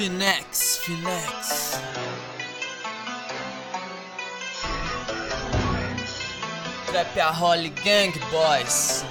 Finex. Trap a Holly, Gang Boys.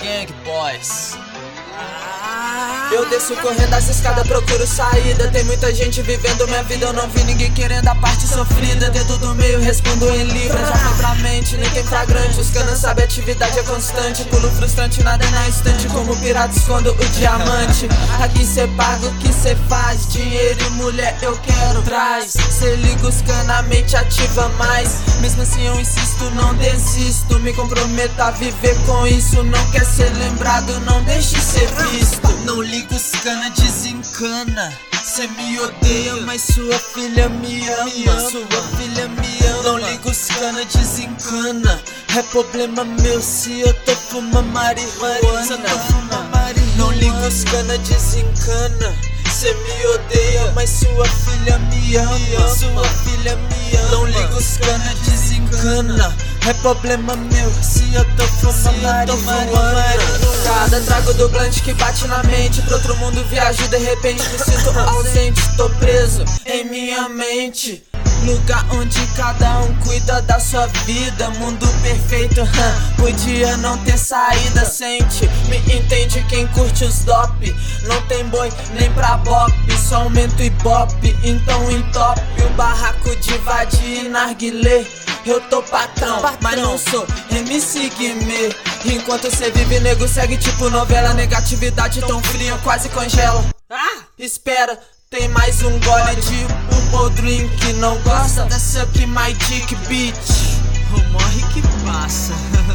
Eu desço correndo as escadas, procuro saída. Tem muita gente vivendo minha vida, eu não vi ninguém querendo a parte sofrida. Dedo do meio, respondo em libras. Já foi pra mente, nem tem flagrante. Os canas sabem, atividade é constante. Pulo frustrante, nada é na instante. Como pirata, escondo o diamante. Aqui cê paga o que cê faz. Dinheiro e mulher eu quero, traz. Cê liga os canas, a mente ativa mais. Mesmo assim eu insisto, não desisto. Me comprometo a viver com isso. Não quer ser lembrado, não deixe ser visto. Não liga os cana, desencana. Cê me odeia, mas sua filha me ama. Sua filha me ama. Não liga os cana, desencana. É problema meu se eu tô fumando marihuana. Não liga os cana, desencana. Cê me odeia, mas sua filha me ama. Sua filha me ama. Não liga os cana, desencana. É problema meu se eu tô fumando marihuana. Cada trago do blunt que bate na mente. Pro outro mundo viajo, de repente me sinto ausente. Tô preso em minha mente. Lugar onde cada um cuida da sua vida. Mundo perfeito, podia não ter saída. Sente, me entende quem curte os dop. Não tem boi nem pra bop, só aumento e bop. Então entope o barraco de vadia e narguilé. Eu tô patrão, mas não sou MC Guimê. Enquanto cê vive, nego segue tipo novela. Negatividade tão fria, quase congela. Espera, tem mais um gole de Purple Drink. Não gosta dessa aqui, my dick bitch. Morre que passa.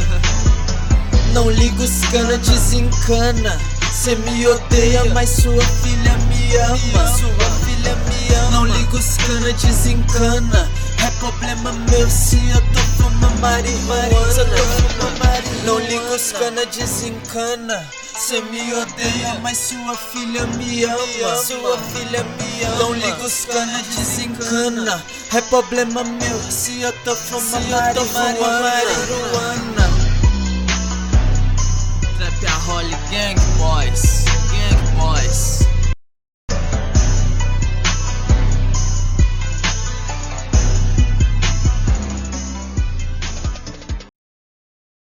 Não liga os cana, desencana. Cê me odeia, mas sua filha me ama. Sua filha me ama. Não liga os cana, desencana. É problema meu se eu tô fumando marihuana. Não liga os cana, desencana. Cê me odeia, mas sua filha me ama. Sua filha me ama. Não liga os cana, desencana. É problema meu se eu tô fumando marihuana. Trap a Holly, Gang Boys.